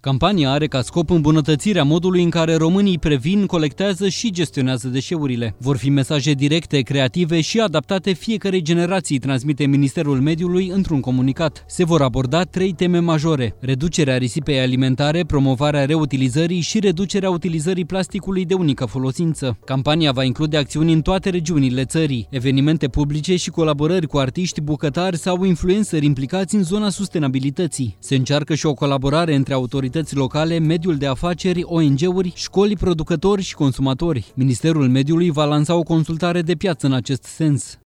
Campania are ca scop îmbunătățirea modului în care românii previn, colectează și gestionează deșeurile. Vor fi mesaje directe, creative și adaptate fiecărei generații, transmite Ministerul Mediului într-un comunicat. Se vor aborda 3 teme majore: reducerea risipei alimentare, promovarea reutilizării și reducerea utilizării plasticului de unică folosință. Campania va include acțiuni în toate regiunile țării, evenimente publice și colaborări cu artiști, bucătari sau influenceri implicați în zona sustenabilității. Se încearcă și o colaborare între autorități locale, mediul de afaceri, ONG-uri, școli, producători și consumatori. Ministerul Mediului va lansa o consultare de piață în acest sens.